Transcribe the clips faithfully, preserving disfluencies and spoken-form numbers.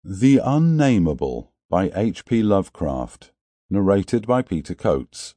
The Unnameable by H P Lovecraft. Narrated by Peter Coates.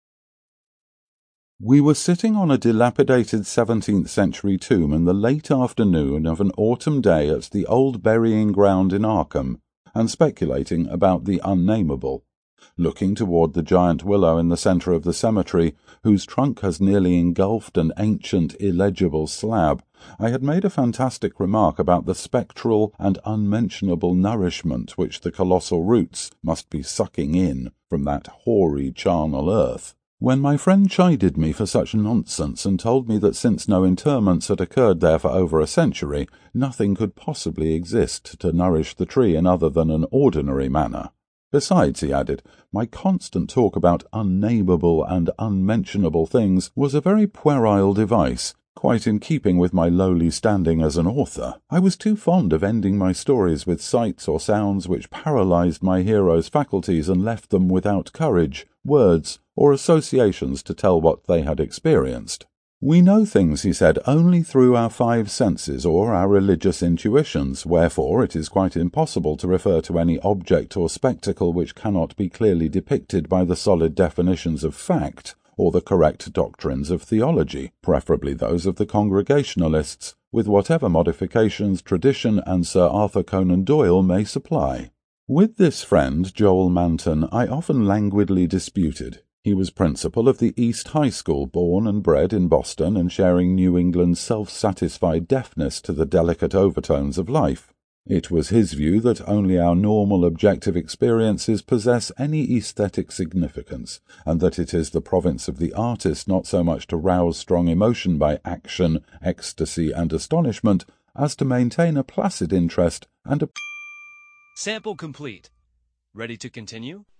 We were sitting on a dilapidated seventeenth century tomb in the late afternoon of an autumn day at the old burying ground in Arkham, and speculating about the unnameable, looking toward the giant willow in the centre of the cemetery, whose trunk has nearly engulfed an ancient, illegible slab. I had made a fantastic remark about the spectral and unmentionable nourishment which the colossal roots must be sucking in from that hoary charnel earth, when my friend chided me for such nonsense and told me that since no interments had occurred there for over a century, nothing could possibly exist to nourish the tree in other than an ordinary manner. Besides, he added, my constant talk about unnameable and unmentionable things was a very puerile device, quite in keeping with my lowly standing as an author. I was too fond of ending my stories with sights or sounds which paralyzed my heroes' faculties and left them without courage, words, or associations to tell what they had experienced. We know things, he said, only through our five senses or our religious intuitions, wherefore it is quite impossible to refer to any object or spectacle which cannot be clearly depicted by the solid definitions of fact, or the correct doctrines of theology, preferably those of the Congregationalists, with whatever modifications tradition and Sir Arthur Conan Doyle may supply. With this friend, Joel Manton, I often languidly disputed. He was principal of the East High School, born and bred in Boston and sharing New England's self-satisfied deafness to the delicate overtones of life. It was his view that only our normal objective experiences possess any aesthetic significance, and that it is the province of the artist not so much to rouse strong emotion by action, ecstasy, and astonishment, as to maintain a placid interest and a... Sample complete. Ready to continue?